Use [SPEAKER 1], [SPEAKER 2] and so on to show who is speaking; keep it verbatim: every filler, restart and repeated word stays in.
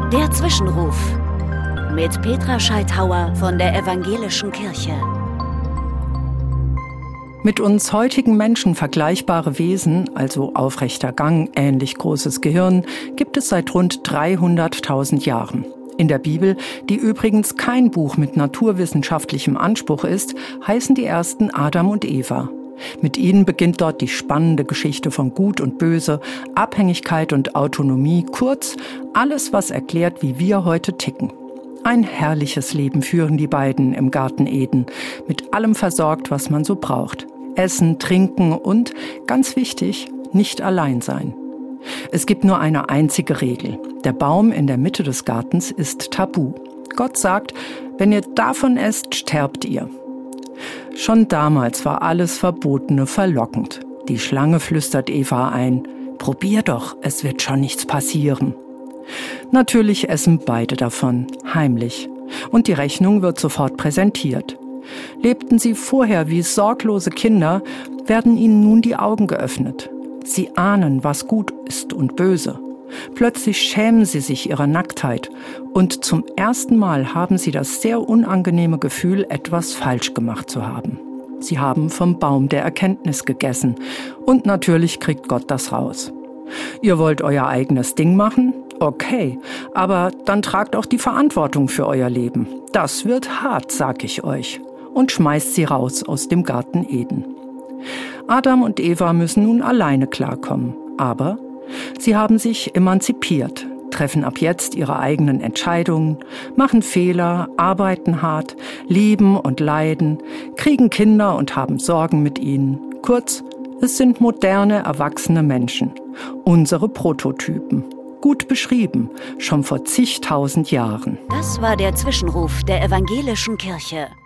[SPEAKER 1] Der Zwischenruf mit Petra Scheithauer von der Evangelischen Kirche.
[SPEAKER 2] Mit uns heutigen Menschen vergleichbare Wesen, also aufrechter Gang, ähnlich großes Gehirn, gibt es seit rund dreihunderttausend Jahren. In der Bibel, die übrigens kein Buch mit naturwissenschaftlichem Anspruch ist, heißen die ersten Adam und Eva. Mit ihnen beginnt dort die spannende Geschichte von Gut und Böse, Abhängigkeit und Autonomie, kurz alles, was erklärt, wie wir heute ticken. Ein herrliches Leben führen die beiden im Garten Eden, mit allem versorgt, was man so braucht. Essen, trinken und, ganz wichtig, nicht allein sein. Es gibt nur eine einzige Regel. Der Baum in der Mitte des Gartens ist tabu. Gott sagt, wenn ihr davon esst, sterbt ihr. Schon damals war alles Verbotene verlockend. Die Schlange flüstert Eva ein, probier doch, es wird schon nichts passieren. Natürlich essen beide davon, heimlich. Und die Rechnung wird sofort präsentiert. Lebten sie vorher wie sorglose Kinder, werden ihnen nun die Augen geöffnet. Sie ahnen, was gut ist und böse. Plötzlich schämen sie sich ihrer Nacktheit und zum ersten Mal haben sie das sehr unangenehme Gefühl, etwas falsch gemacht zu haben. Sie haben vom Baum der Erkenntnis gegessen und natürlich kriegt Gott das raus. Ihr wollt euer eigenes Ding machen? Okay, aber dann tragt auch die Verantwortung für euer Leben. Das wird hart, sag ich euch. Und schmeißt sie raus aus dem Garten Eden. Adam und Eva müssen nun alleine klarkommen, aber sie haben sich emanzipiert, treffen ab jetzt ihre eigenen Entscheidungen, machen Fehler, arbeiten hart, lieben und leiden, kriegen Kinder und haben Sorgen mit ihnen. Kurz, es sind moderne, erwachsene Menschen, unsere Prototypen. Gut beschrieben, schon vor zigtausend Jahren.
[SPEAKER 1] Das war der Zwischenruf der Evangelischen Kirche.